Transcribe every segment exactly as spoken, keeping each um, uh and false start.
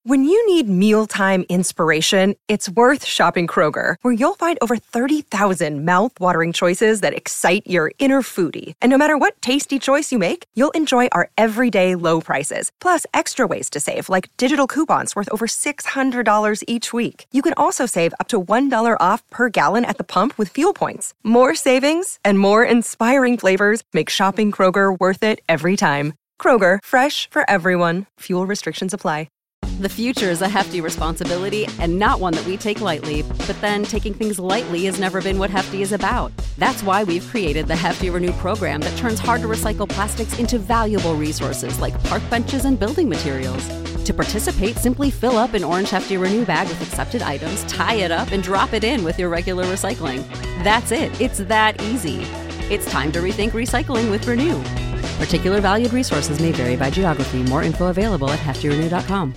When you need mealtime inspiration, it's worth shopping Kroger, where you'll find over thirty thousand mouth-watering choices that excite your inner foodie. And no matter what tasty choice you make, you'll enjoy our everyday low prices, plus extra ways to save, like digital coupons worth over six hundred dollars each week. You can also save up to one dollar off per gallon at the pump with fuel points. More savings and more inspiring flavors make shopping Kroger worth it every time. Kroger, fresh for everyone. Fuel restrictions apply. The future is a hefty responsibility and not one that we take lightly. But then taking things lightly has never been what Hefty is about. That's why we've created the Hefty Renew program that turns hard-to-recycle plastics into valuable resources like park benches and building materials. To participate, simply fill up an orange Hefty Renew bag with accepted items, tie it up, and drop it in with your regular recycling. That's it. It's that easy. It's time to rethink recycling with Renew. Particular valued resources may vary by geography. More info available at hefty renew dot com.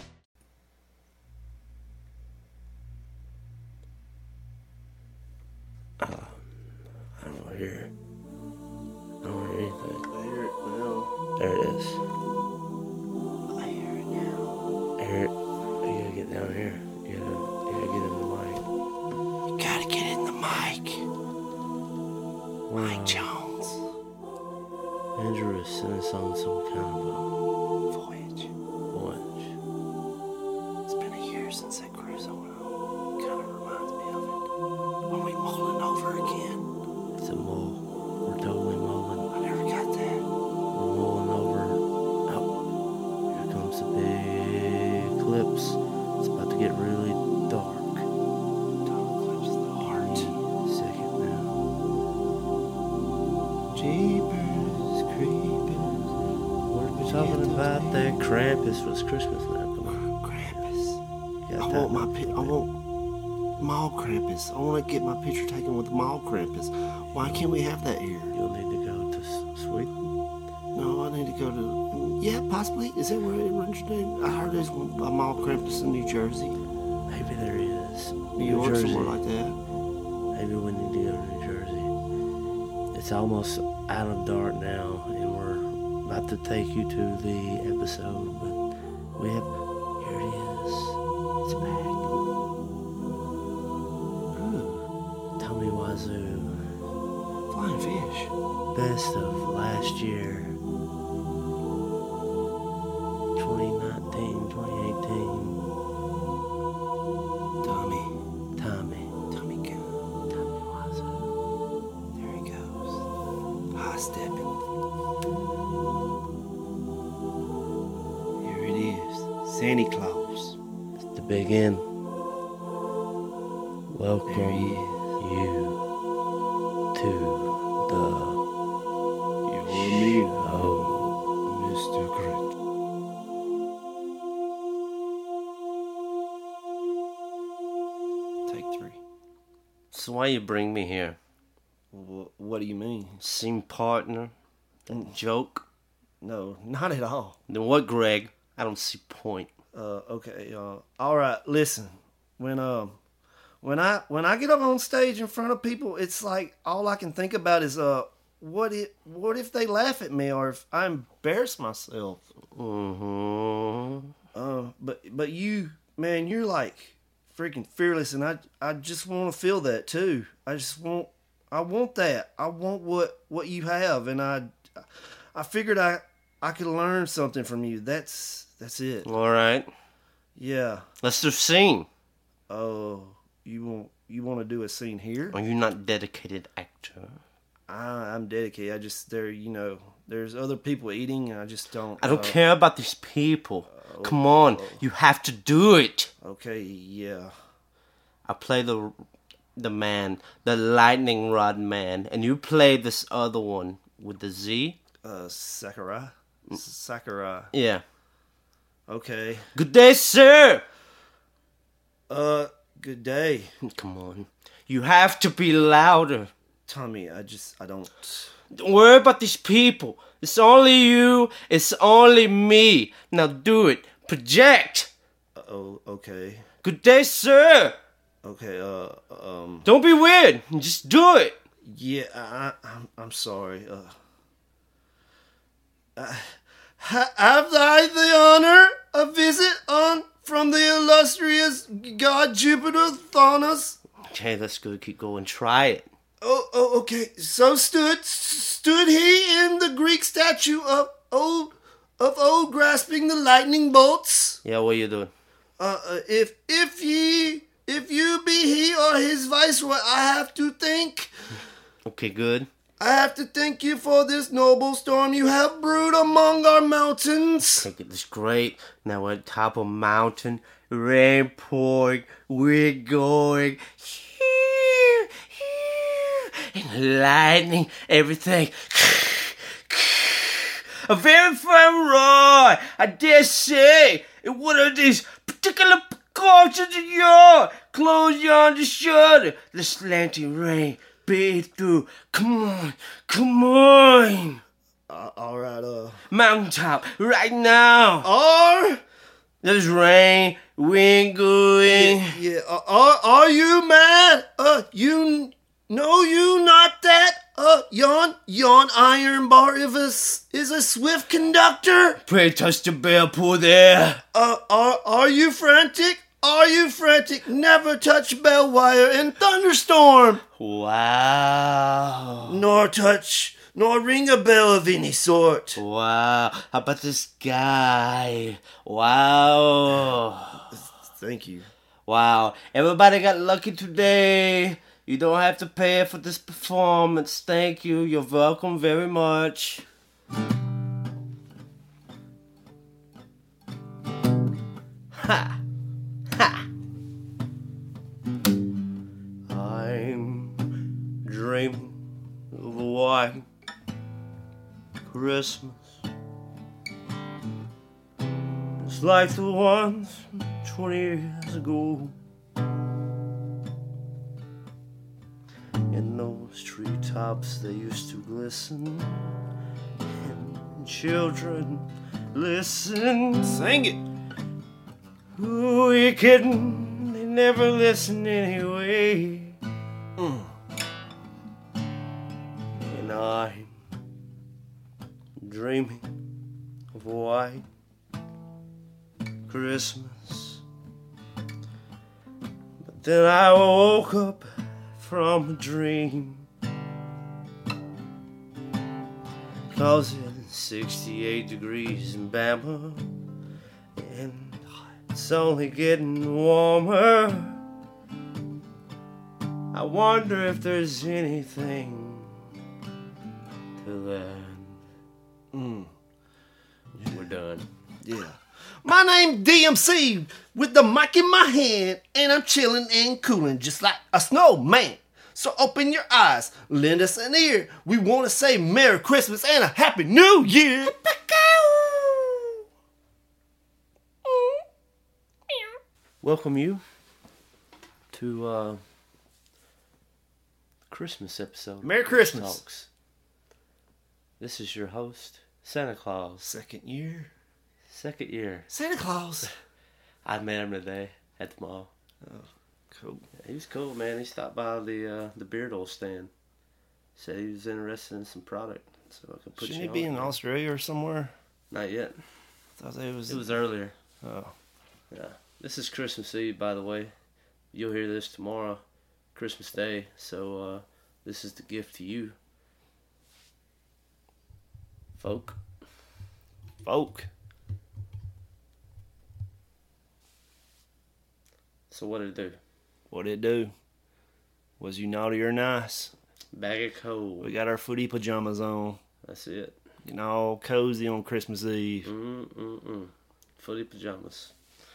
Uh, I don't hear. I don't hear anything. I hear it now. There it is. I hear it now. I hear it. You gotta get down here. You gotta, you gotta get in the mic. You gotta get in the mic. Wow. Mike Jones. Andrew is sending us on some kind of a Voyage. voyage. It's been a year since that cruise I went on. Kind of reminds me of it. When we mulling over again. It's a mull. We're totally mulling. I never got that. We're mulling over. Oh, here comes the big eclipse. It's about to get really dark. Total eclipse of the heart. Second now. Jeepers, creepers. What are we talking about there? Krampus was Christmas now. Come on. Krampus. You I got want that? my pi- I want mall Krampus. I want to get my picture taken with mall Krampus. Why can't we have that here? You'll need to go to S- Sweden. No, I need to go to. Yeah, possibly. Is that where it originated? I heard there's one- a mall Krampus in New Jersey, Maybe there is. New York, somewhere like that. Maybe we need to go to New Jersey. It's almost out of dark now, and we're about to take you to the episode, but we have. Here it is. It's back. Ooh, Tommy Wazoo. flying fish. Best of last year. twenty nineteen, twenty eighteen. Tommy. Tommy. Tommy gun. Tommy Wazoo. There he goes. High stepping. Here it is. Santa Claus. It's the big end. Welcome There he is. you to the You're me, show. Mister Grinch. Take three. So why you bring me here? Wh- what do you mean? Scene partner? Joke? No, not at all. Then what, Greg? I don't see point. Uh, okay, uh, all right. Listen, when um, when I when I get up on stage in front of people, it's like all I can think about is uh, what if what if they laugh at me or if I embarrass myself? Mm-hmm. Uh, but but you, man, you're like freaking fearless, and I I just want to feel that too. I just want I want that. I want what what you have, and I I figured I I could learn something from you. That's that's it. All right. Yeah. Let's do scene. Oh, you want you want to do a scene here? Are you not dedicated actor? I, I'm dedicated. I just there, you know, there's other people eating, and I just don't. I don't uh, care about these people. Come on, you have to do it. Okay, yeah. I play the the man, the lightning rod man, and you play this other one with the Z. Uh, Sakurai. Sakurai. Yeah. Okay. Good day, sir. Uh, good day, Come on, you have to be louder. Tommy. I just I don't. Don't worry about these people. It's only you. It's only me. Now do it. Project. Oh, okay. Good day, sir. Okay. Uh, um. Don't be weird. Just do it. Yeah, I, I'm I'm sorry. Uh. Uh, ha- have I the honor of visit on from the god Jupiter Thanos. Okay, that's good. Keep going. Try it. Oh, oh, okay. So stood stood he in the Greek statue of old of old grasping the lightning bolts. Yeah, what are you doing? Uh, uh, if if ye if you be he or his viceroy, I have to think. Okay, good. I have to thank you for this noble storm you have brewed among our mountains. Take it. This great. Now we're at top of mountain. Rain pouring. We're going. Here, here. And lightning. Everything. A very firm roar. I dare say. In one of these particular corpses of yours. Close yonder shutter. The slanting rain. Beat through. Come on. Come on. Uh, all right, uh. Mountaintop. Right now. Are There's rain. Wind going. yeah? Uh, are are you mad? Uh, you know you not that. Uh, yon yon iron bar is a, is a swift conductor. Pray touch the bell pull there. Uh, are are you frantic? Are you frantic? Never touch bell wire in thunderstorm. Wow. Nor touch, nor ring a bell of any sort. Wow. How about this guy? Wow. Thank you. Wow. Everybody got lucky today. You don't have to pay for this performance. Thank you. You're welcome very much. Ha. Ha. I'm dreaming of a white Christmas. It's like the ones twenty years ago. In those treetops they used to glisten. And children, listen. Sing it. Who you kidding? They never listen anyway. Mm. And I'm dreaming of a white Christmas. But then I woke up from a dream. Cause it's sixty-eight degrees in Bama. And it's only getting warmer. I wonder if there's anything to learn. Mm. We're done. Yeah. My name D M C with the mic in my hand, and I'm chilling and cooling just like a snowman. So open your eyes, lend us an ear. We want to say Merry Christmas and a Happy New Year. Welcome you to uh Christmas episode. Merry Christmas. Talks. This is your host, Santa Claus. Second year. Second year. Santa Claus. I met him today at the mall. Oh, cool. Yeah, he was cool, man. He stopped by the uh, the beard oil stand. Said he was interested in some product, so I could put Shouldn't you he on. be in there. Australia or somewhere? Not yet. I thought it was. It was earlier. Oh. Yeah. This is Christmas Eve, by the way. You'll hear this tomorrow, Christmas Day. So uh, this is the gift to you, folk. Folk. So what did it do? What did it do? Was you naughty or nice? Bag of coal. We got our footy pajamas on. That's it. You know, all cozy on Christmas Eve. Mm-mm-mm. Footy pajamas.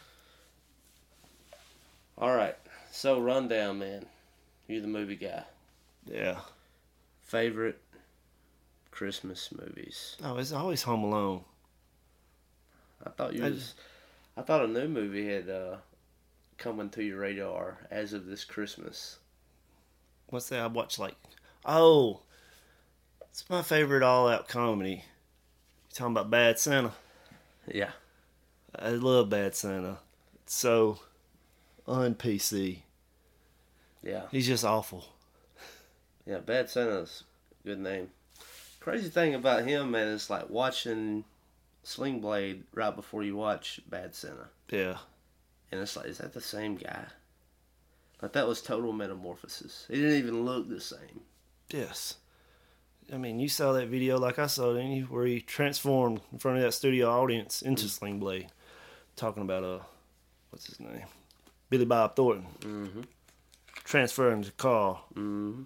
All right. So rundown, man. You're the movie guy. Yeah. Favorite Christmas movies? Oh, it's always Home Alone. I thought you I was. I thought a new movie had uh, come to your radar as of this Christmas. What's that? I watched like, oh, it's my favorite all-out comedy. You talking about Bad Santa? Yeah. I love Bad Santa. It's so un-P C. Yeah. He's just awful. Yeah, Bad Santa's a good name. Crazy thing about him, man, is like watching Sling Blade right before you watch Bad Santa. Yeah. And it's like, is that the same guy? Like, that was total metamorphosis. He didn't even look the same. Yes. I mean, you saw that video like I saw, didn't you? Where he transformed in front of that studio audience into mm-hmm. Sling Blade. Talking about, uh, what's his name? Billy Bob Thornton. Mm-hmm. Transferring to Carl. Mm-hmm.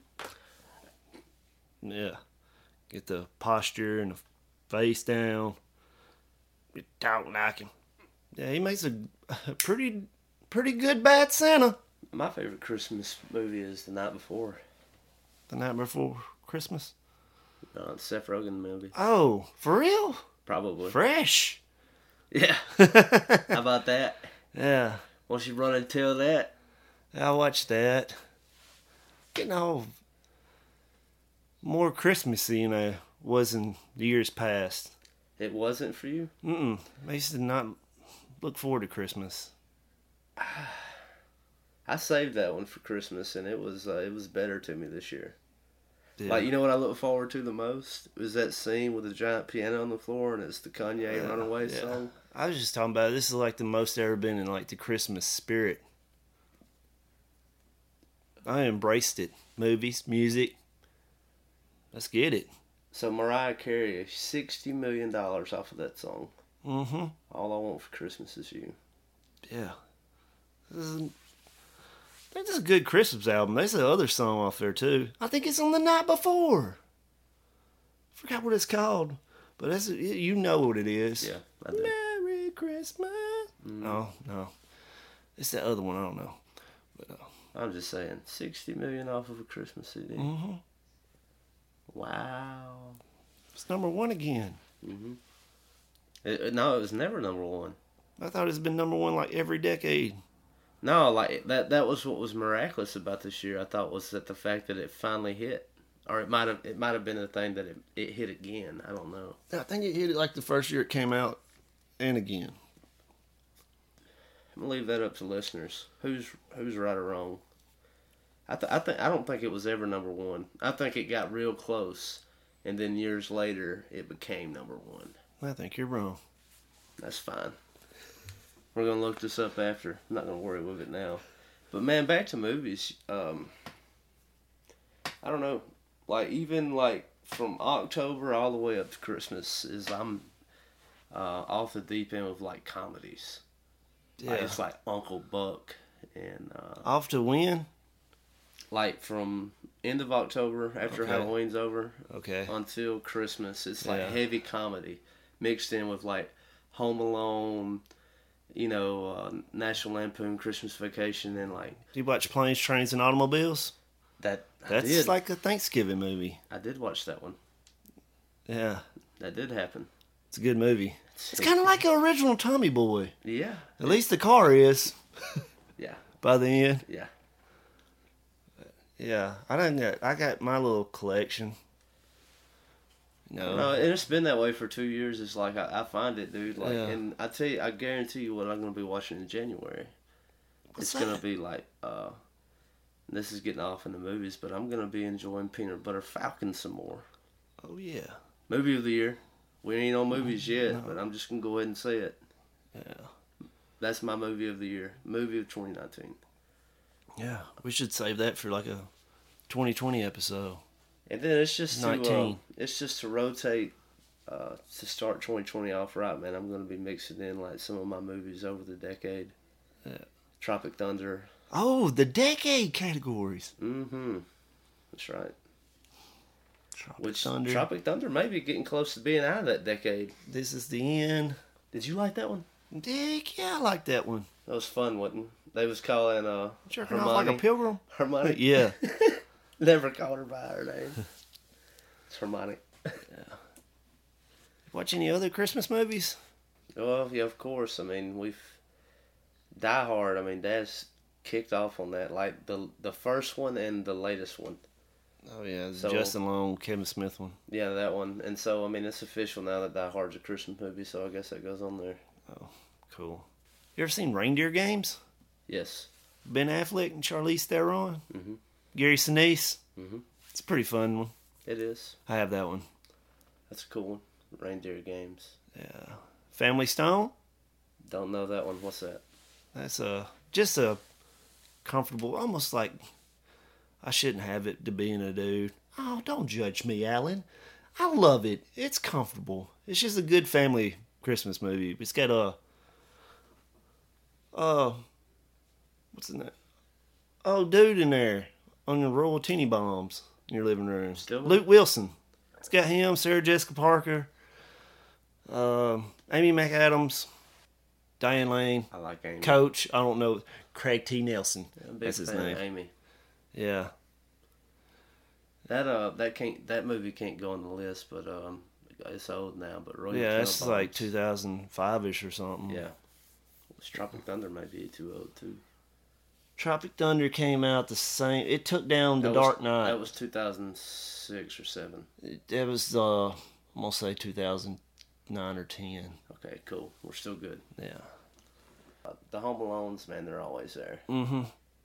Yeah. Get the posture and the face down. Get talk like him. Yeah, he makes a, a pretty pretty good Bad Santa. My favorite Christmas movie is The Night Before. The Night Before Christmas? No, it's Seth Rogen movie. Oh, for real? Probably. Fresh. Yeah. How about that? Yeah. Once you run and tell that. I watched that. Getting all more Christmassy than I was in the years past. It wasn't for you? Mm-mm. I used to not look forward to Christmas. I saved that one for Christmas, and it was uh, it was better to me this year. Yeah. Like, you know what I look forward to the most? It was that scene with the giant piano on the floor, and it's the Kanye yeah. Runaway yeah. song. I was just talking about it. This is like the most I've ever been in like the Christmas spirit. I embraced it. Movies, music. Let's get it. So Mariah Carey, sixty million dollars off of that song. Mm-hmm. All I Want for Christmas Is You. Yeah. This is, I think this is a good Christmas album. There's another song off there, too. I think it's on The Night Before. I forgot what it's called. But that's you know what it is. Yeah, I do. Merry Christmas. Mm. No, no. It's that other one. I don't know. But, uh, I'm just saying, sixty million dollars off of a Christmas C D. Mm-hmm. Wow. It's number one again. Mm-hmm. It, it, no, it was never number one. I thought it's been number one like every decade. No, like that that was what was miraculous about this year. I thought was that the fact that it finally hit. Or it might have it might have been a thing that it, it hit again. I don't know. I think it hit it like the first year it came out and again. I'm gonna leave that up to listeners. Who's who's right or wrong? I th- I think I don't think it was ever number one. I think it got real close, and then years later it became number one. I think you're wrong. That's fine. We're gonna look this up after. I'm not gonna worry with it now. But man, back to movies. Um, I don't know. Like even like from October all the way up to Christmas is I'm uh, off the deep end with like comedies. Yeah. Like, it's like Uncle Buck and uh, Off to when? Like from end of October after Okay. Halloween's over, Okay. until Christmas. It's like Yeah. heavy comedy mixed in with like Home Alone, you know, uh, National Lampoon Christmas Vacation, and like Do you watch Planes, Trains, and Automobiles? that. I That's did. like a Thanksgiving movie. I did watch that one. Yeah. That did happen. It's a good movie. It's kind of like an original Tommy Boy. Yeah. At least the car is. Yeah. By the end. Yeah. Yeah. I done got, I got my little collection. No. No, and it's been that way for two years. It's like I, I find it, dude. Like, Yeah. and I tell you, I guarantee you, what I'm gonna be watching in January. What's it's gonna that? be like, uh, this is getting off in the movies, but I'm gonna be enjoying Peanut Butter Falcon some more. Oh, yeah. Movie of the year. We ain't on movies yet, no. But I'm just gonna go ahead and say it. Yeah. That's my movie of the year. Movie of twenty nineteen. Yeah. We should save that for like a twenty twenty episode. And then it's just to, nineteen. uh, it's just to rotate, uh, to start twenty twenty off right, man. I'm gonna be mixing in like some of my movies over the decade. Yeah. Tropic Thunder. Oh, the decade categories. Mm-hmm. That's right. Tropic Which Thunder. Tropic Thunder may be getting close to being out of that decade. This is the end. Did you like that one? Dick, yeah, I like that one. That was fun, wasn't it? They was calling uh, Jerking Hermione. off like a pilgrim. Hermione. Yeah. Never called her by her name. It's Hermione. Yeah. Watch any other Christmas movies? Well, yeah, of course. I mean, we've Die Hard. I mean, Dad's kicked off on that, like the the first one and the latest one. Oh yeah, the So- Justin Long, Kevin Smith one. Yeah, that one. And so, I mean, it's official now that Die Hard's a Christmas movie. So I guess that goes on there. Oh, cool. You ever seen Reindeer Games? Yes. Ben Affleck and Charlize Theron. Mhm. Gary Sinise. Mhm. It's a pretty fun one. It is. I have that one. That's a cool one. Reindeer Games. Yeah. Family Stone. Don't know that one. What's that? That's a just a comfortable, almost like I shouldn't have it to being a dude. Oh, don't judge me, Alan. I love it. It's comfortable. It's just a good family Christmas movie. It's got a uh what's in that? Oh, dude in there on the Royal Tenenbaums in your living room. Still? Luke Wilson. It's got him, Sarah Jessica Parker, um, Amy McAdams, Diane Lane, I like Amy. Coach. I don't know, Craig T. Nelson. I'm a big That's his fan name. of Amy. Yeah. That uh that can't that movie can't go on the list, but um it's old now. But Royal Yeah, it's Tenenbaums- like two thousand five ish or something. Yeah, Tropic Thunder may be too old too. Tropic Thunder came out the same. It took down The That was- Dark Knight. That was two thousand six or seven. It, it was, uh, I'm going to say two thousand nine or ten. Okay, cool. We're still good. Yeah. Uh, the Home Alones, man, they're always there. Mm-hmm.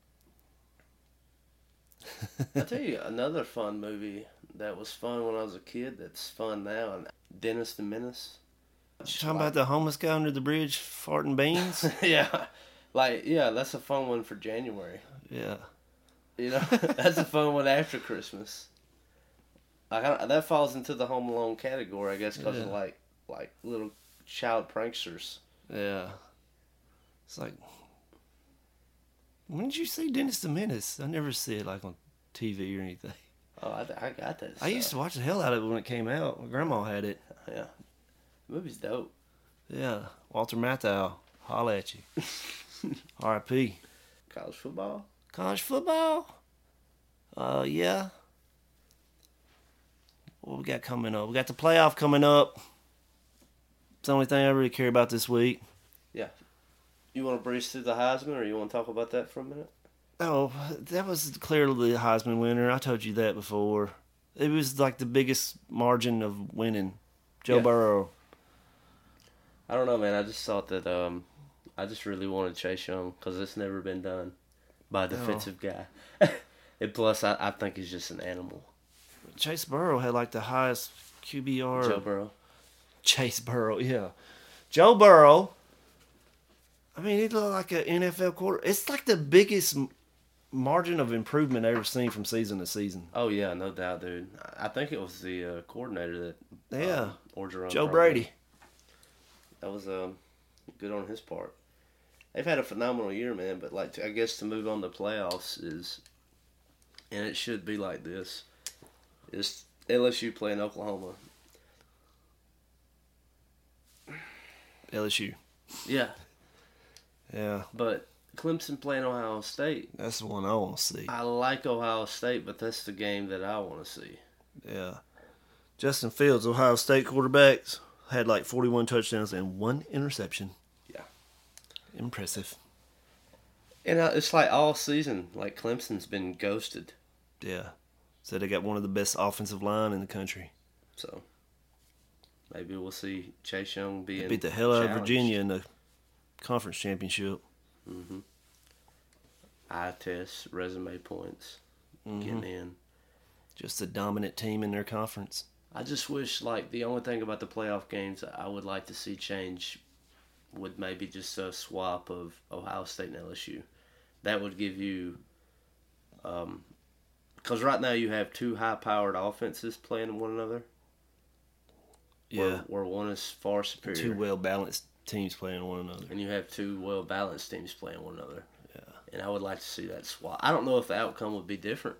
I tell you, another fun movie that was fun when I was a kid that's fun now, and Dennis the Menace. You talking about the homeless guy under the bridge farting beans? Yeah, like, yeah, that's a fun one for January. Yeah. You know, that's a fun one after Christmas. Like, I, that falls into the Home Alone category, I guess, because Yeah. of, like, like little child pranksters. Yeah. It's like, when did you see Dennis the Menace? I never see it like on T V or anything. Oh, I, I got that. I used to watch the hell out of it when it came out. My grandma had it. Yeah. The movie's dope. Yeah. Walter Matthau. Holla at you. R I P College football? College football? Uh, yeah. What we got coming up? We got the playoff coming up. It's the only thing I really care about this week. Yeah. You want to breeze through the Heisman, or you want to talk about that for a minute? Oh, that was clearly the Heisman winner. I told you that before. It was like the biggest margin of winning. Joe Yeah. Burrow. I don't know, man. I just thought that um, I just really wanted Chase Young because it's never been done by a defensive guy. And plus, I, I think he's just an animal. Chase Burrow had like the highest Q B R. Joe Burrow. Chase Burrow, yeah. Joe Burrow. I mean, he looked like an N F L quarter. It's like the biggest m- margin of improvement I've ever seen from season to season. Oh yeah, no doubt, dude. I I think it was the uh, coordinator that. Yeah. Um, Orgeron Joe brought Brady. in. That was um, good on his part. They've had a phenomenal year, man. But like, I guess to move on to playoffs is, and it should be like this, is L S U playing Oklahoma. L S U. Yeah, Yeah, but Clemson playing Ohio State. that's the one I want to see. I like Ohio State, but that's the game that I want to see. Yeah. Justin Fields, Ohio State quarterbacks, had like forty-one touchdowns and one interception. Yeah. Impressive. And uh, it's like all season, like Clemson's been ghosted. Yeah. So they got one of the best offensive line in the country. So maybe we'll see Chase Young They being beat the hell out of challenged. Virginia in the conference championship. Mm-hmm. Eye test, resume points, Mm-hmm. getting in. Just a dominant team in their conference. I just wish, like, the only thing about the playoff games I would like to see change would maybe just a swap of Ohio State and L S U. That would give you, um, because right now you have two high-powered offenses playing one another. Where, Yeah. where one is far superior. Two well balanced teams playing one another. And you have two well-balanced teams playing one another. Yeah. And I would like to see that swap. I don't know if the outcome would be different.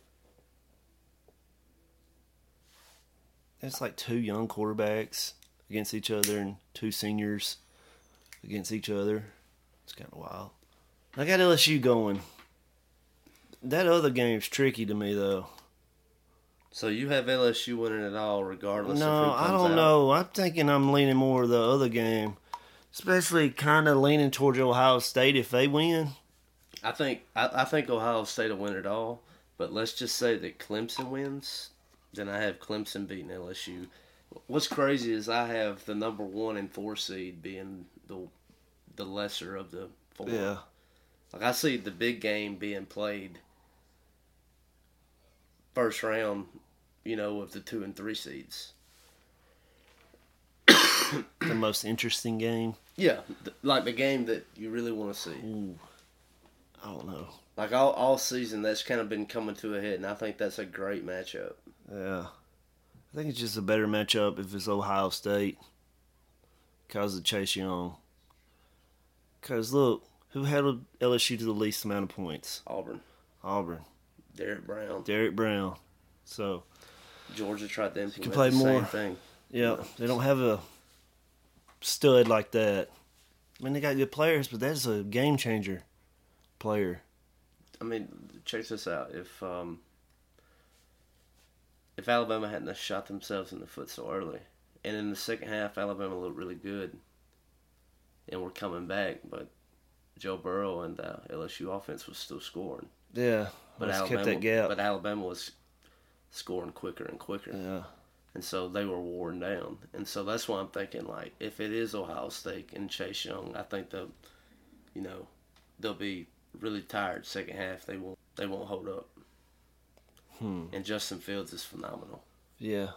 It's like two young quarterbacks against each other and two seniors against each other. It's kind of wild. I got L S U going. That other game's tricky to me, though. So you have L S U winning it all regardless No, of who comes I don't out. know. I'm thinking I'm leaning more the other game. Especially kind of leaning towards Ohio State if they win. I think I, I think Ohio State will win it all, but let's just say that Clemson wins, then I have Clemson beating L S U. What's crazy is I have the number one and four seed being the the lesser of the four. Yeah. Like I see the big game being played first round, you know, with the two and three seeds. The most interesting game. Yeah, th- like the game that you really want to see. Ooh, I don't know. Like all all season, that's kind of been coming to a head, and I think that's a great matchup. Yeah. I think it's just a better matchup if it's Ohio State because of Chase Young. Because, look, who held L S U to the least amount of points? Auburn. Auburn. Derek Brown. Derek Brown. So, Georgia tried to implement play the more. same thing. yeah, they don't have a stud like that. I mean, they got good players, but that's a game changer player. I mean, check this out. If um, if Alabama hadn't have shot themselves in the foot so early, and in the second half, Alabama looked really good, and we're coming back, but Joe Burrow and the L S U offense was still scoring. Yeah, But let's Alabama, kept that gap. but Alabama was scoring quicker and quicker. Yeah. And so they were worn down. And so that's why I'm thinking, like, if it is Ohio State and Chase Young, I think they'll, you know, they'll be really tired second half. They won't, they won't hold up. Hmm. And Justin Fields is phenomenal. Yeah.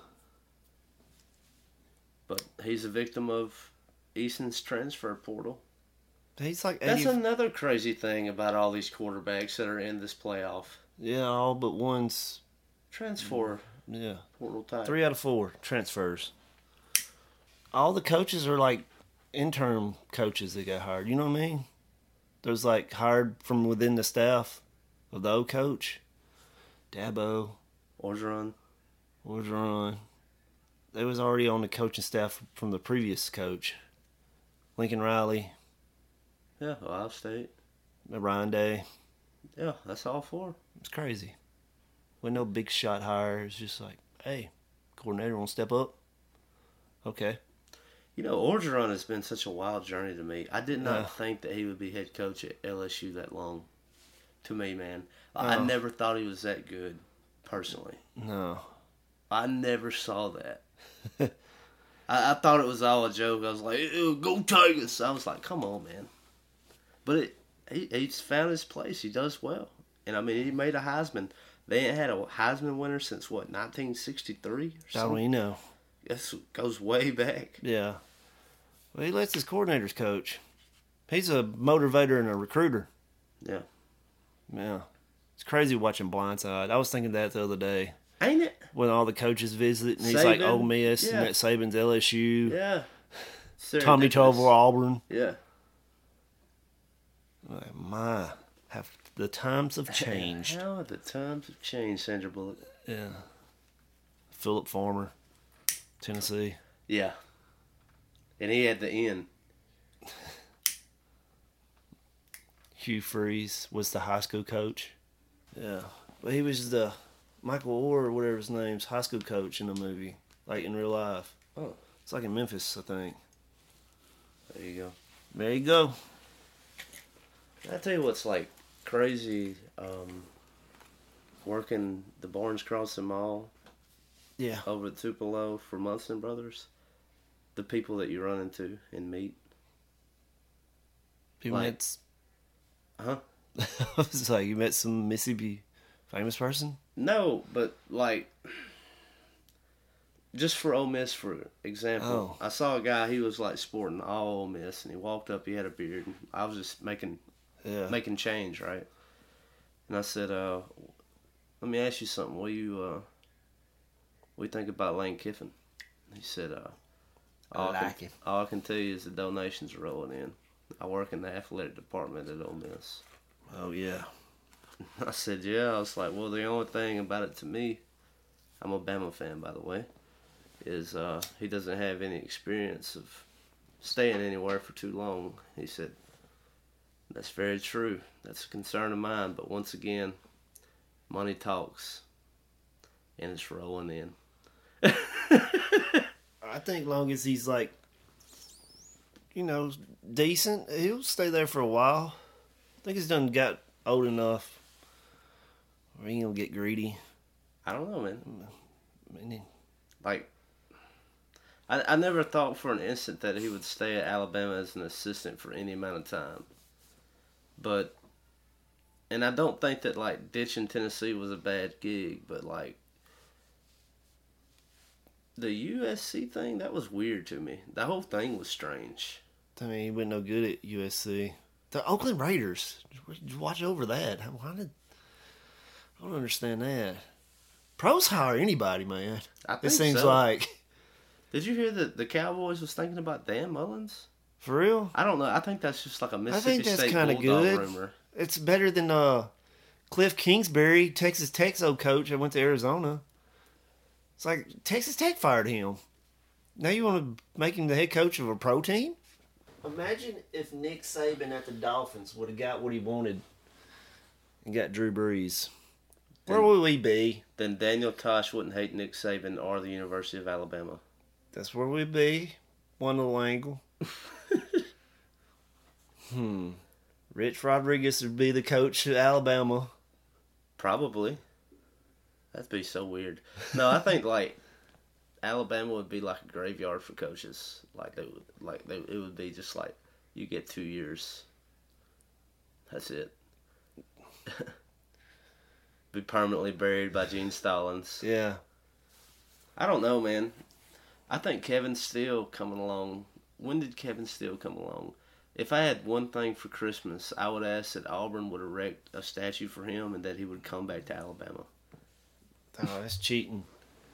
But he's a victim of Eason's transfer portal. He's like That's eighty. another crazy thing about all these quarterbacks that are in this playoff. Yeah, all but one's. Transfer Yeah. portal type. Three out of four transfers. All the coaches are like interim coaches that got hired. You know what I mean? There's like hired from within the staff of the old coach. Dabo, Orgeron. Orgeron. They was already on the coaching staff from the previous coach. Lincoln Riley, Yeah, Ohio State. Ryan Day. Yeah, that's all four. It's crazy. With no big shot hire. It's just like, hey, coordinator want to step up? Okay. You know, Orgeron has been such a wild journey to me. I did not Yeah. think that he would be head coach at L S U that long. To me, man. I Oh. never thought he was that good, personally. No. I never saw that. I, I thought it was all a joke. I was like, "Ew, go Tigers." I was like, come on, man. But it, he, he's found his place. He does well. And, I mean, he made a Heisman. They ain't had a Heisman winner since, what, nineteen sixty-three or How do something? we know? This goes way back. Yeah. Well, he lets his coordinators coach. He's a motivator and a recruiter. Yeah. Yeah. It's crazy watching Blindside. I was thinking that the other day. Ain't it? When all the coaches visit, and he's like Saban? Ole Miss, Yeah. and that Saban's L S U. Yeah. Tommy Serendipitous. Tovar, Auburn. Yeah. Like, my, have the times have changed. How the times have changed, Sandra Bullock. Yeah. Philip Farmer, Tennessee. Yeah. And he had the end. Hugh Freeze was the high school coach. Yeah. But he was the Michael Orr or whatever his name's high school coach in the movie, like in real life. Oh, It's like in Memphis, I think. there you go. There you go. I tell you what's like crazy. Um, working the Barnes Crossing Mall Yeah. over at Tupelo for Munson Brothers. The people that you run into and meet. You Like- met. Huh? I was like, you met some Mississippi famous person? No, but like, just for Ole Miss, for example, Oh. I saw a guy. He was like sporting all Ole Miss, and he walked up. He had a beard. And I was just making Yeah. making change, right? And I said, uh, "Let me ask you something. What do you uh, what do you think about Lane Kiffin?" He said, uh, all I like can, him. All I can tell you is the donations are rolling in. I work in the athletic department at Ole Miss." Oh, yeah. I said, yeah. I was like, well, the only thing about it to me, I'm a Bama fan, by the way, is uh, he doesn't have any experience of staying anywhere for too long. He said, that's very true. That's a concern of mine. But once again, money talks, and it's rolling in. I think long as he's like, you know, decent, he'll stay there for a while. I think he's done got old enough where he ain't gonna get greedy. I don't know, man. I mean, Like, I, I never thought for an instant that he would stay at Alabama as an assistant for any amount of time. But, and I don't think that, like, ditching Tennessee was a bad gig, but, like, the U S C thing, that was weird to me. The whole thing was strange. I mean, he wasn't no good at U S C. The Oakland Raiders. Watch over that. Why did I don't understand that. Pros hire anybody, man. I think it seems so. like. Did you hear that the Cowboys was thinking about Dan Mullins? For real? I don't know. I think that's just like a I Mississippi think that's State kind of Bulldog good. rumor. It's better than uh, Cliff Kingsbury, Texas Tech's old coach that went to Arizona. It's like Texas Tech fired him. Now you want to make him the head coach of a pro team? Imagine if Nick Saban at the Dolphins would have got what he wanted and got Drew Brees. Where Then- would we be? Then Daniel Tosh wouldn't hate Nick Saban or the University of Alabama. That's where we'd be. One little angle. hmm. Rich Rodriguez would be the coach of Alabama. Probably. That'd be so weird. No, I think like Alabama would be like a graveyard for coaches. Like they would, like they, it would be just like you get two years. That's it. Be permanently buried by Gene Stallings. Yeah. I don't know, man. I think Kevin Steele coming along. When did Kevin Steele come along? If I had one thing for Christmas, I would ask that Auburn would erect a statue for him and that he would come back to Alabama. Oh, that's cheating.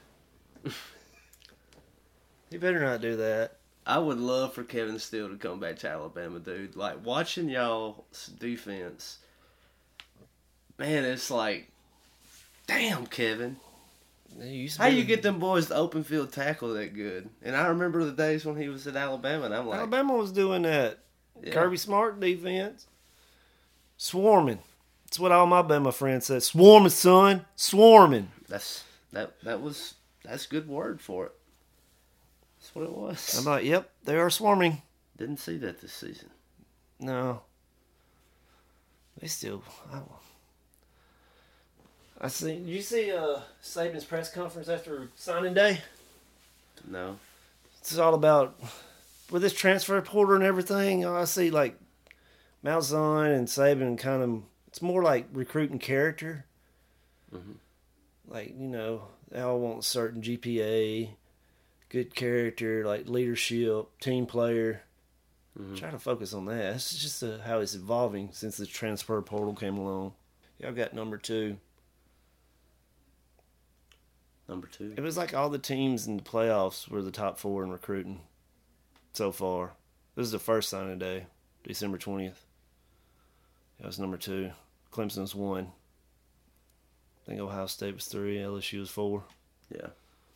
He better not do that. I would love for Kevin Steele to come back to Alabama, dude. Like, watching y'all's defense, man, it's like, damn, Kevin. How you get them boys to open field tackle that good? And I remember the days when he was at Alabama, and I'm like, Alabama was doing that. Yeah. Kirby Smart defense. Swarming. That's what all my Bama friends said. Swarming, son. Swarming. that's that that was that's a good word for it. That's what it was. I'm like, yep, they are swarming. Didn't see that this season. No. They still... I, I see. Did you see uh, Saban's press conference after signing day? No. It's all about... With this transfer portal and everything, I see like Malzahn and Saban kind of... It's more like recruiting character. Mm-hmm. Like, you know, they all want a certain G P A, good character, like leadership, team player. Mm-hmm. Try to focus on that. It's just uh, how it's evolving since the transfer portal came along. Y'all got number two. Number two. It was like all the teams in the playoffs were the top four in recruiting so far. This is the first signing day, December twentieth. That was number two. Clemson's one. I think Ohio State was three. L S U was four. Yeah.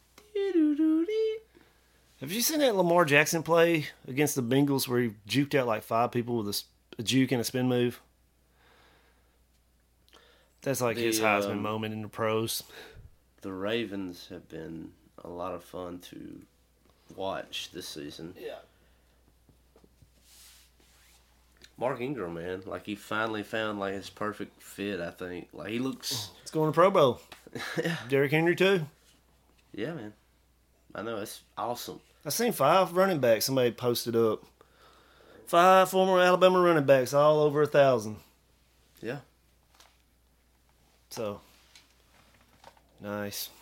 Have you seen that Lamar Jackson play against the Bengals where he juked out like five people with a, s- a juke and a spin move? That's like The, his Heisman um, moment in the pros. The Ravens have been a lot of fun to watch this season. Yeah. Mark Ingram, man, like he finally found like his perfect fit. I think like he looks. It's going to Pro Bowl. Yeah, Derrick Henry too. yeah, man. I know it's awesome. I seen five running backs somebody posted up. Five former Alabama running backs, all over a thousand. Yeah, So, nice.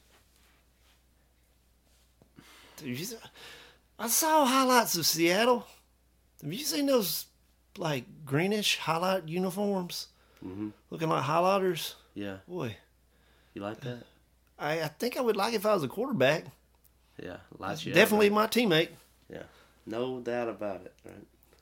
Dude, you, I saw highlights of Seattle. Have you seen those like greenish highlight uniforms? Mm-hmm. Looking like highlighters? yeah. Boy, You like that? I, I think I would like it if I was a quarterback. Yeah, lights you up, Definitely right? my teammate. Yeah, no doubt about it. Right.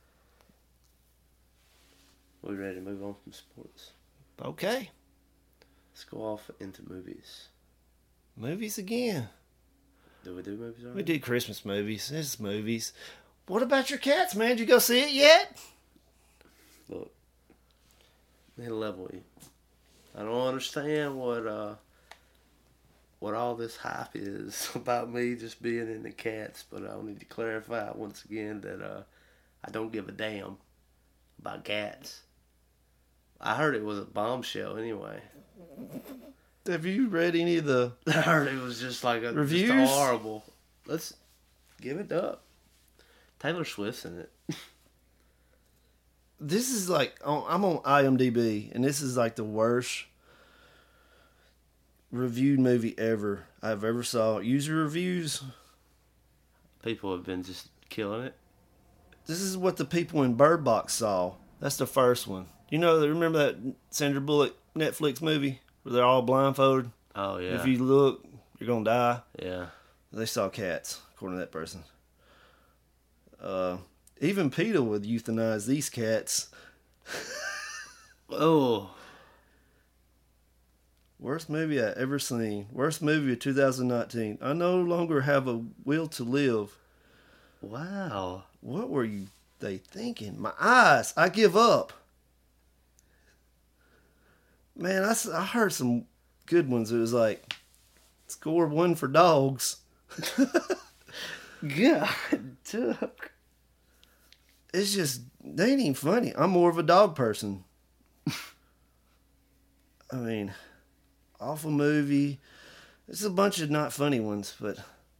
We ready to move on from sports? Okay. Let's go off into movies. Movies again. Do we do movies already? We did Christmas movies. It's movies. What about your cats, man? Did you go see it yet? Look, let me level you. I don't understand what uh what all this hype is about me just being in the cats, but I'll need to clarify once again that uh I don't give a damn about cats. I heard it was a bombshell anyway. Have you read any of the... I heard it was just like a Reviews? just horrible. Let's give it up. Taylor Swift's in it. This is like... I'm on IMDb, and this is like the worst reviewed movie ever I've ever saw. User reviews. People have been just killing it. this is what the people in Bird Box saw. That's the first one. You know, remember that Sandra Bullock Netflix movie where they're all blindfolded? Oh, yeah. If you look, you're going to die. Yeah. They saw cats, according to that person. Uh, even PETA would euthanize these cats. Oh. Worst movie I ever seen. Worst movie of two thousand nineteen. I no longer have a will to live. Wow. What were you they thinking? My eyes. I give up. Man, I, s- I heard some good ones. It was like, score one for dogs. God, Duck. It's just, they ain't even funny. I'm more of a dog person. I mean, awful movie. There's a bunch of not funny ones, but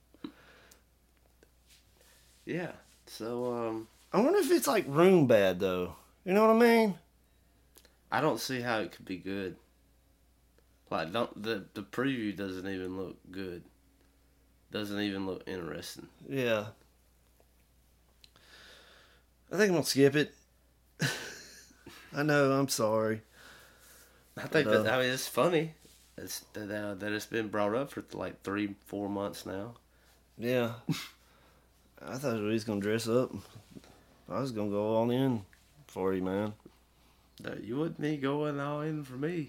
Yeah. So, um, I wonder if it's like Room bad, though. You know what I mean? I don't see how it could be good. Like, don't the the preview doesn't even look good. Doesn't even look interesting. Yeah. I think I'm going to skip it. I know, I'm sorry. I think But, uh, that I mean it's funny. It's that uh, that it's been brought up for like three, four months now. Yeah. I thought he was going to dress up. I was going to go all in for you, man. No, you wouldn't be going all in for me.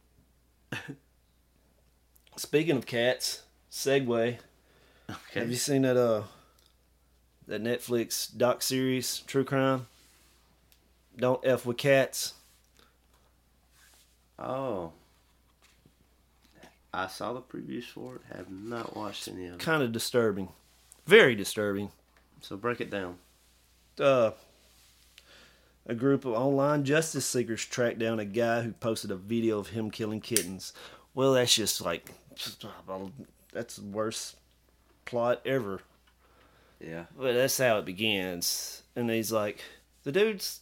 Speaking of cats, segue. Okay. Have you seen that uh that Netflix doc series, True Crime? Don't F with Cats. Oh. I saw the previews for it. Have not watched any of it. Kind of disturbing. Very disturbing. So break it down. Uh, a group of online justice seekers tracked down a guy who posted a video of him killing kittens. Well, that's just like, that's the worst plot ever. Yeah. But that's how it begins. And he's like, the dude's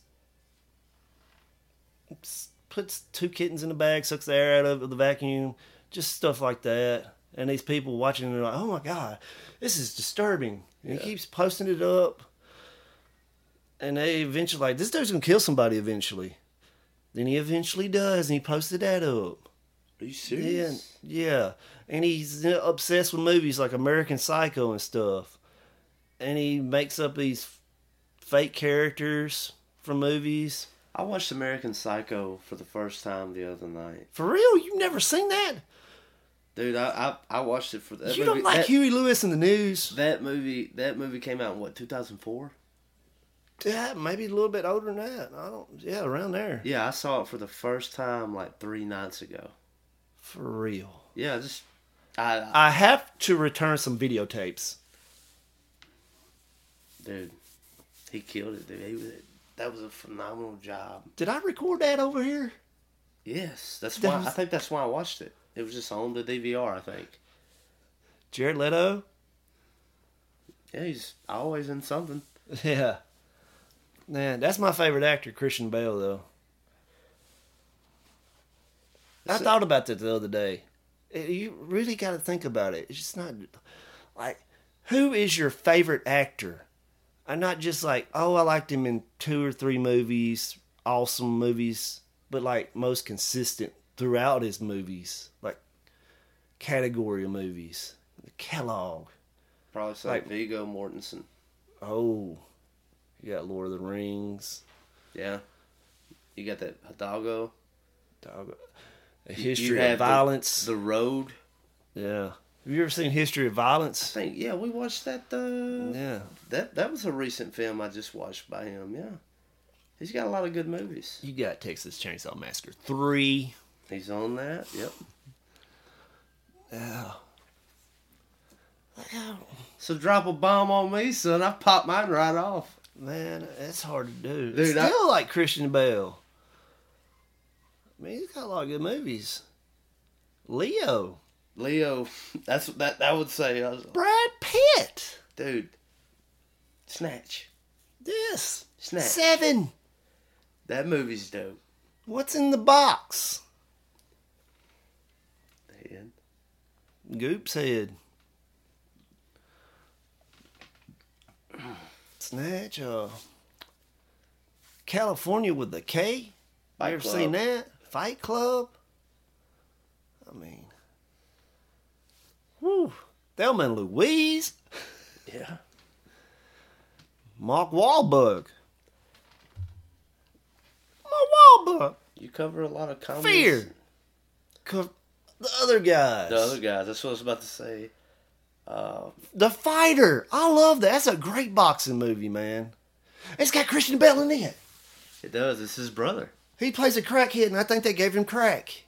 puts two kittens in a bag, sucks the air out of it with the vacuum, just stuff like that. And these people watching it are like, oh my God, this is disturbing. And Yeah. he keeps posting it up. And they eventually, like, this dude's going to kill somebody eventually. Then he eventually does, and he posted that up. Are you Yeah, serious? yeah. And he's obsessed with movies like American Psycho and stuff. And he makes up these fake characters from movies. I watched American Psycho for the first time the other night. For real? You've never seen that? Dude, I I, I watched it for that You movie. don't like that, Huey Lewis in the News? that movie that movie came out in what, two thousand four? Yeah, maybe a little bit older than that. I don't. Yeah, around there. Yeah, I saw it for the first time like three nights ago. For real. Yeah, just I, I I have to return some videotapes. dude, he killed it, dude. He was, that was a phenomenal job. Did I record that over here? Yes, that's That why was- I think that's why I watched it. It was just on the D V R, I think. Jared Leto? Yeah, he's always in something. Yeah. Man, that's my favorite actor, Christian Bale, though. I So- thought about that the other day. Eh, You really got to think about it. It's just not like, who is your favorite actor? I'm not just like, oh, I liked him in two or three movies, awesome movies, but like most consistent throughout his movies, like category of movies. Kellogg. Probably say Like- Viggo Mortensen. Oh, you got Lord of the Rings. Yeah. You got that Hidalgo. Dog. A You- History you of have the- Violence. The Road. Yeah. Have you ever seen History of Violence? I think, yeah, we watched that. Uh, Yeah. That that was a recent film I just watched by him. Yeah, he's got a lot of good movies. You got Texas Chainsaw Massacre three. He's on that. Yep. Yeah. So drop a bomb on me, son. I popped mine right off. Man, that's hard to do. Dude, I- Still like Christian Bale. I mean, he's got a lot of good movies. Leo. Leo, that's what that that would say. I was, Brad Pitt. dude, Snatch. This. Snatch. Seven. That movie's dope. What's in the box? And Goop's head. Snatch. Uh, California with the K. Fight you ever Club. seen that? Fight Club. I mean, whoo, Thelma and Louise. Yeah. Mark Wahlberg. Mark Wahlberg. You cover a lot of comedies. Fear. Co- The other guys. The other guys. That's what I was about to say. Uh, The Fighter. I love that. That's a great boxing movie, man. It's got Christian Bale in it. it does. It's his brother. He plays a crackhead, and I think they gave him crack.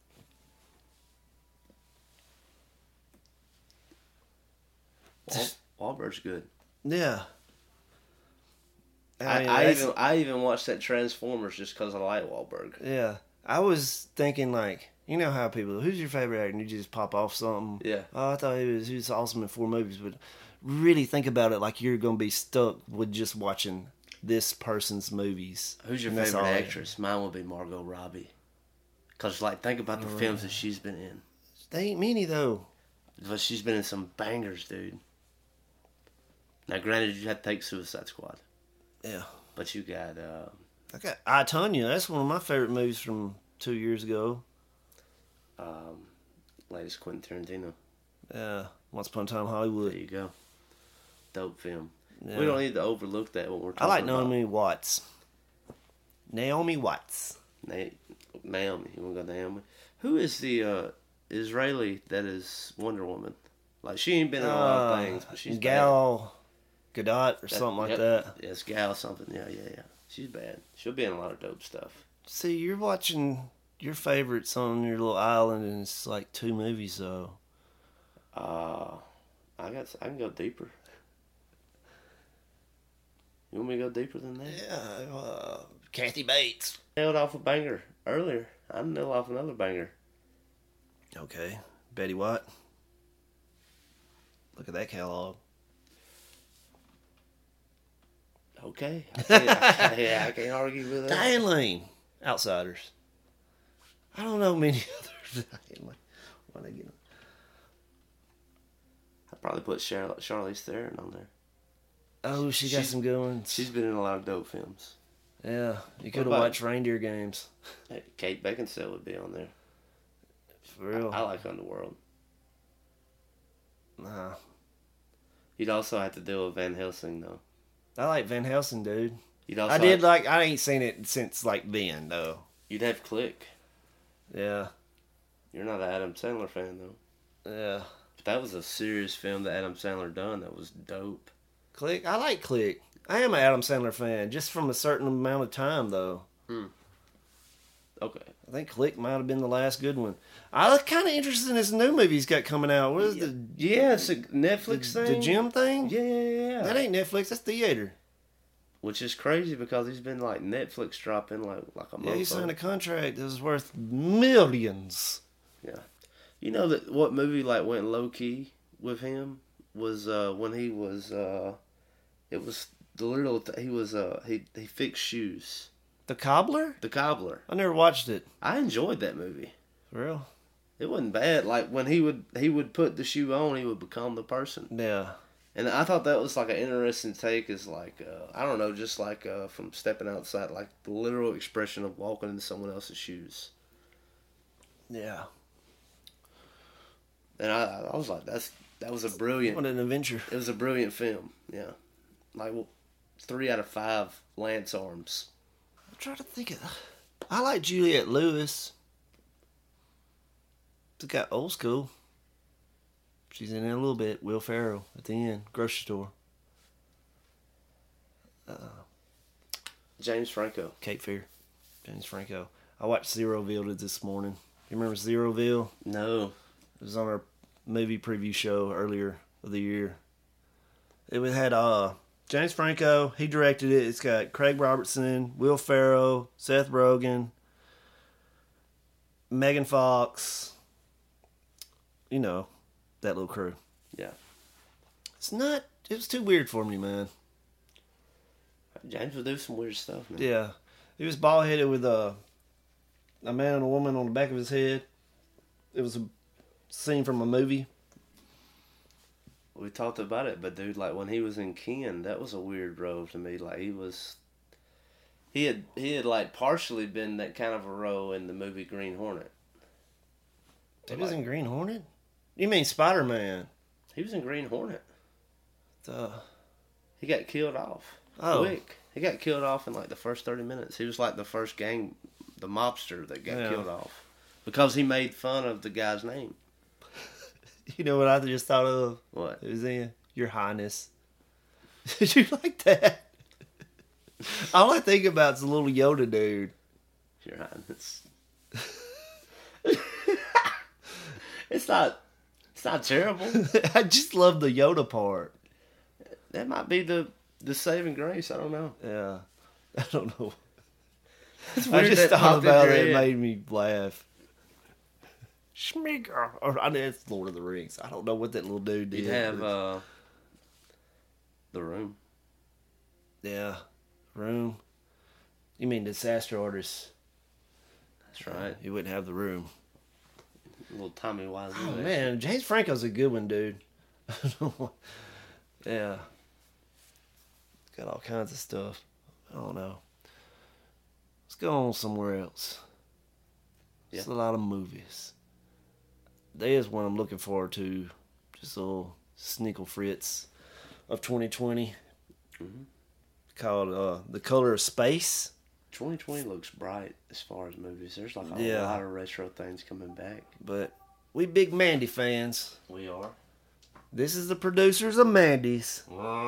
Wal- Wahlberg's good. Yeah. I, mean, I that's- even I even watched that Transformers just because I like Wahlberg. Yeah. I was thinking, like, you know how people, who's your favorite actor? And you just pop off something. Yeah. Oh, I thought he was, he was awesome in four movies. But really think about it like you're going to be stuck with just watching this person's movies. Who's your And that's favorite all. actress? Mine would be Margot Robbie. Cause like think about the films that she's been in. They ain't many, though. But she's been in some bangers, dude. Now, granted, you had to take Suicide Squad, Yeah. but you got uh, I got I, Tonya. That's one of my favorite movies from two years ago. um, latest Quentin Tarantino. Yeah. Once Upon a Time in There Hollywood. you go. Dope film. Yeah. We don't need to overlook that when we're I talking like about Naomi Watts. Naomi Watts. Na- Naomi. You want to go Naomi? Who is the uh, Israeli that is Wonder Woman? Like, she ain't been in a lot of Uh, things, but she's Gal Gadot or bad. something like yep. that. Yeah, it's Gal something. Yeah, yeah, yeah. She's bad. She'll be in a lot of dope stuff. See, you're watching your favorites on your little island, and it's like two movies, though. Uh, I got. I can go deeper. You want me to go deeper than that? Yeah, uh, Kathy Bates. Nailed off a banger earlier. I nailed off another banger. Okay, Betty White. Look at that catalog. Okay. I can't, I can't, yeah, I can't argue with that. Diane Lane. Outsiders. I don't know many others. Diane Lane. Why they get them? I'd probably put Char- Charlize Theron on there. Oh, she got She's- some good ones. She's been in a lot of dope films. Yeah, you could have about- watched Reindeer Games. Hey, Kate Beckinsale would be on there. For real. I like Underworld. Nah. You'd also have to deal with Van Helsing, though. I like Van Helsing, dude. You'd also I did have, like, I ain't seen it since like then, though. You'd have Click. Yeah. You're not an Adam Sandler fan, though. Yeah. But that was a serious film that Adam Sandler done that was dope. Click. I like Click. I am an Adam Sandler fan, just from a certain amount of time, though. Okay. I think Click might have been the last good one. I was kind of interested in this new movie he's got coming out. What is the Yeah, it's a Netflix the, thing. the gym thing? Yeah, yeah, yeah. That ain't Netflix. That's theater. Which is crazy because he's been like Netflix dropping like like a Yeah, he mofo. signed a contract that was worth millions. Yeah. You know that what movie like went low key with him was uh when he was uh it was the little th- he was uh he he fixed shoes. The Cobbler? The Cobbler. I never watched it. I enjoyed that movie. For real? It wasn't bad. Like when he would he would put the shoe on, he would become the person. Yeah. And I thought that was like an interesting take. Is like uh, I don't know, just like uh, from stepping outside, like the literal expression of walking into someone else's shoes. Yeah. And I I was like, that's that was a brilliant. What an adventure. It was a brilliant film. Yeah, like well, three out of five Lance arms. I'm trying to think of. I like Juliette Lewis. It's got old school. She's in it a little bit. Will Ferrell at the end. Grocery store. James Franco. Cape Fear. James Franco. I watched Zeroville this morning. You remember Zeroville? No. It was on our movie preview show earlier of the year. It had uh, James Franco. He directed it. It's got Craig Robertson, Will Ferrell, Seth Rogen, Megan Fox. You know, that little crew. Yeah. It's not... It was too weird for me, man. James would do some weird stuff, man. Yeah. He was bald-headed with a, a man and a woman on the back of his head. It was a scene from a movie. We talked about it, but dude, like when he was in Ken, that was a weird role to me. Like he was, He had he had like partially been that kind of a role in the movie Green Hornet. He was in Green Hornet? You mean Spider-Man? He was in Green Hornet. The... He got killed off. Oh. Quick. He got killed off in like the first thirty minutes. He was like the first gang, the mobster that got Yeah. killed off. Because he made fun of the guy's name. You know what I just thought of? What? It was in Your Highness. Did you like that? All I think about is the little Yoda dude. Your Highness. It's not, it's not terrible. I just love the Yoda part. That might be the, the saving grace. I don't know. Yeah. I don't know. It's I weird just that thought popped in about your it. It head. made me laugh. Schmeager. Or I know it's Lord of the Rings. I don't know what that little dude did. You'd have but- uh, The Room. yeah. Room. You mean Disaster Artist? That's right. You wouldn't have The Room. Little Tommy Wiseau. Oh man, James Franco's a good one, dude. Yeah. Got all kinds of stuff. I don't know. Let's go on somewhere else. It's Yeah. a lot of movies. There's one I'm looking forward to. Just a little sneakle fritz of twenty twenty. Mm-hmm. Called uh, The Color of Space. twenty twenty looks bright as far as movies. There's like a Yeah. lot of retro things coming back. But we big Mandy fans. We are. This is the producers of Mandy's.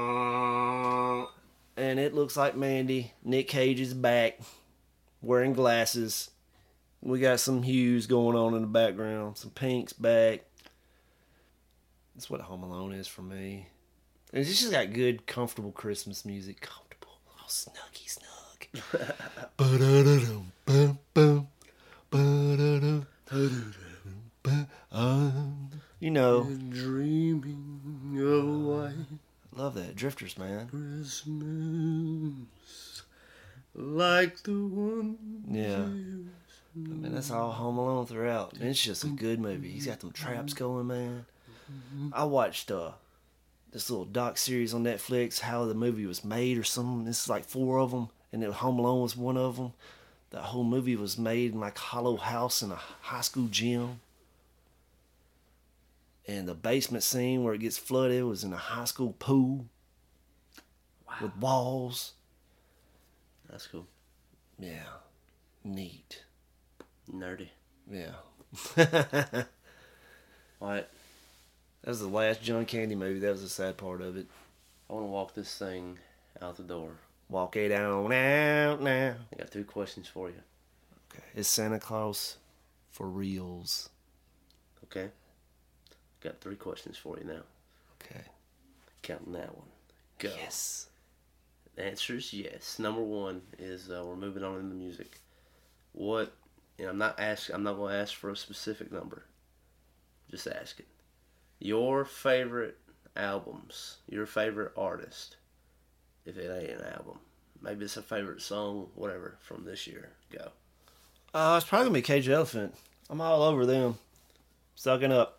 And it looks like Mandy. Nick Cage is back. Wearing glasses. We got some hues going on in the background. Some pinks back. That's what Home Alone is for me. And it's just got good, comfortable Christmas music. Comfortable. Oh, snuggy snug. Ba-da-da-dum, bum, bum. Ba-da-dum, da-da-dum, ba- um. You know. Dreaming away Love that. Drifters, man. Christmas like the one. Yeah. I mean, that's all Home Alone throughout. And it's just a good movie. He's got them traps going, man. I watched uh, this little doc series on Netflix, how the movie was made or something. This is like four of them, and then Home Alone was one of them. The whole movie was made in like a hollow house in a high school gym. And the basement scene where it gets flooded was in a high school pool. Wow. With walls. That's cool. Yeah. Neat. Nerdy. Yeah. Alright, That was the last John Candy movie. That was the sad part of it. I want to walk this thing out the door. Walk it on out now. I got two questions for you. Okay. Is Santa Claus for reals? Okay? Got three questions for you now. Okay. Counting that one. Go. Yes. The answer is yes. Number one is uh, we're moving on into music. What? And I'm not ask. I'm not going to ask for a specific number. Just asking. Your favorite albums. Your favorite artist. If it ain't an album, maybe it's a favorite song. Whatever from this year. Go. Uh, it's probably gonna be Cage the Elephant. I'm all over them. Sucking up.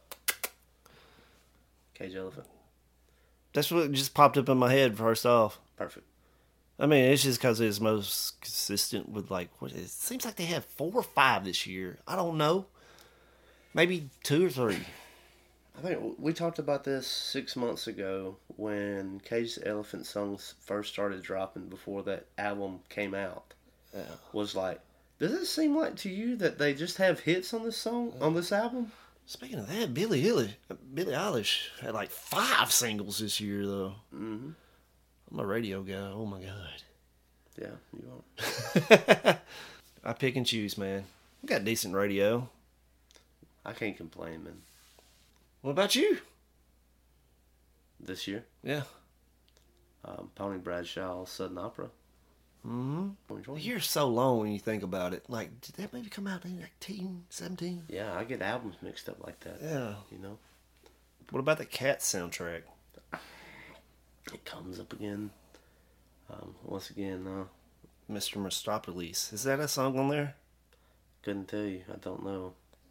Cage Elephant. That's what just popped up in my head first off. Perfect. I mean, it's just because it's most consistent with like what it seems like they have four or five this year. I don't know. Maybe two or three. I think we talked about this six months ago when Cage the Elephant songs first started dropping before that album came out. Yeah. Was like, does it seem like to you that they just have hits on this song, on this album? Speaking of that, Billie Eilish, Billie Eilish had like five singles this year though. Mm-hmm. I'm a radio guy. Oh my god. Yeah, you are. I pick and choose, man. We got decent radio. I can't complain, man. What about you? This year, Yeah. um, Pony Bradshaw, Southern Opera. Mm-hmm. twenty twenty. The year's so long when you think about it. Like, did that maybe come out in like eighteen, seventeen? Yeah, I get albums mixed up like that. Yeah. You know, What about the Cats soundtrack? it comes up again. Um, once again, uh, Mister Mistropoulos. Is that a song on there? couldn't tell you. I don't know.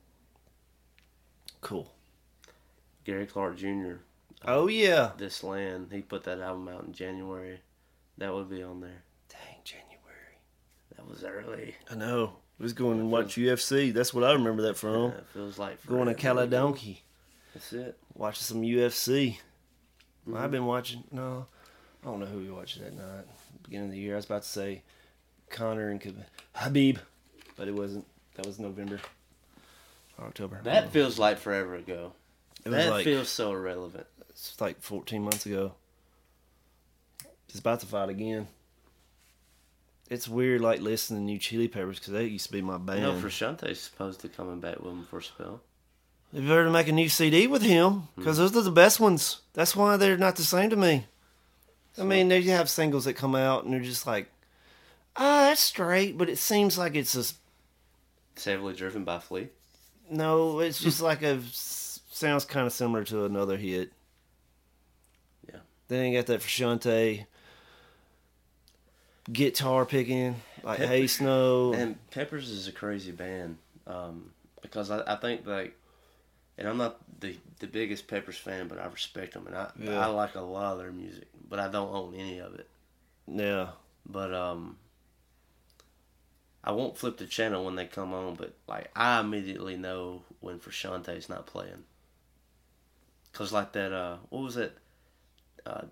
Cool. Gary Clark Junior Oh, yeah. This Land. He put that album out in January. That would be on there. Dang, January. That was early. I know. We was going and watch U F C. That's what I remember that from. Yeah, it feels like Going to forever ago. Caledonkey. That's it. Watching some U F C. Mm-hmm. I've been watching. No, I don't know who we watched that night. Beginning of the year, I was about to say Connor and Khabib, Habib, but it wasn't. That was November, or October. That feels like forever ago. It was that like, feels so irrelevant. It's like fourteen months ago. He's about to fight again. It's weird, like listening to New Chili Peppers because they used to be my band. You know, Frusciante's supposed to coming back with him for a spell. They've heard to make a new C D with him because those are the best ones. That's why they're not the same to me. I mean, they have singles that come out and they're just like, ah, that's straight, but it seems like it's a It's heavily driven by Flea. no. It's just like a sounds kind of similar to another hit. Yeah. They ain't got that Frusciante guitar picking like Pepper- Hey Snow. And Peppers is a crazy band um, because I, I think like, and I'm not the the biggest Peppers fan, but I respect them and I Yeah. I like a lot of their music, but I don't own any of it. Yeah, But um, I won't flip the channel when they come on, but like I immediately know when Frusciante's not playing. Cause like that, uh, what was it? Uh,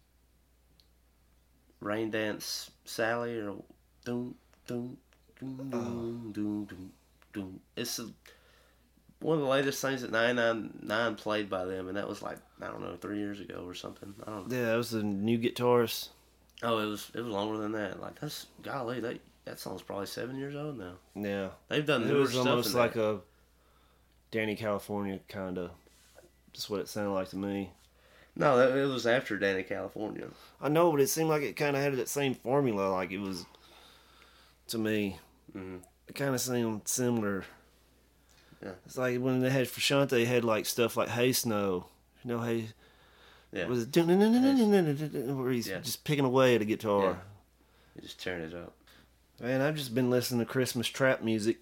Rain Dance Sally or doom doom doom doom doom doom doom. It's a, one of the latest things that nine nine nine played by them, and that was like I don't know three years ago or something. I don't know. yeah, that was the new guitarist. Oh, it was it was longer than that. Like that's golly, that that song's probably seven years old now. Yeah, They've done it newer was stuff. almost in like that. a Danny California kind of. Just what it sounded like to me. No, that, it was after Danny California. I know, but it seemed like it kind of had that same formula. Like it was, to me, Mm-hmm. it kind of seemed similar. Yeah. It's like when they had Frusciante, they had like stuff like Hey Snow. You know, Hey, Yeah, was it where he's Yeah. just picking away at a guitar. Yeah. You just turn it up. Man, I've just been listening to Christmas trap music.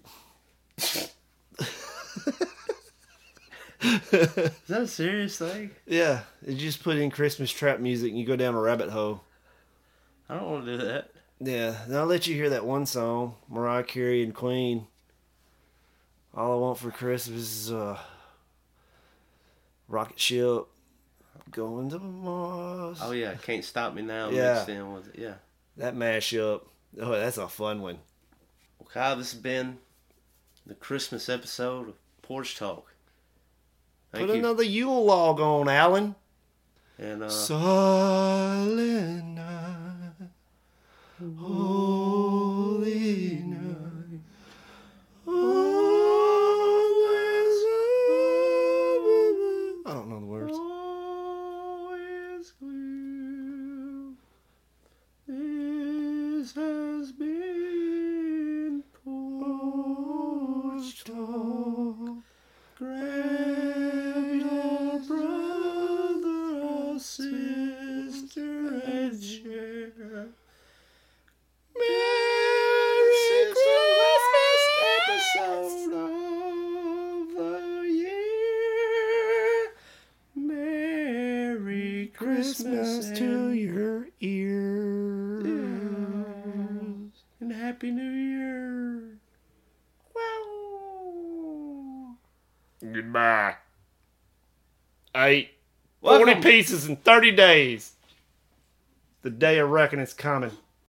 Is that a serious thing? Yeah, you just put in Christmas trap music and you go down a rabbit hole. I don't want to do that. Yeah, and I'll let you hear that one song, Mariah Carey and Queen. All I Want for Christmas is a rocket ship going to Mars. Oh yeah, Can't Stop Me Now. Yeah. Mixed in with it. Yeah. That mashup. Oh, that's a fun one. Well, Kyle, this has been the Christmas episode of Porch Talk. Thank Put you. another Yule log on, Alan. And uh, Silent night, holy night. Oh, I don't know the words. all is clear. This has been Porch Talk. Grab your brother or sister and share. Merry Christmas episode of the year. Merry Christmas to your ears. and Happy New Year. Wow. Goodbye. I ate Welcome. forty pieces in thirty days. The day of reckoning's coming.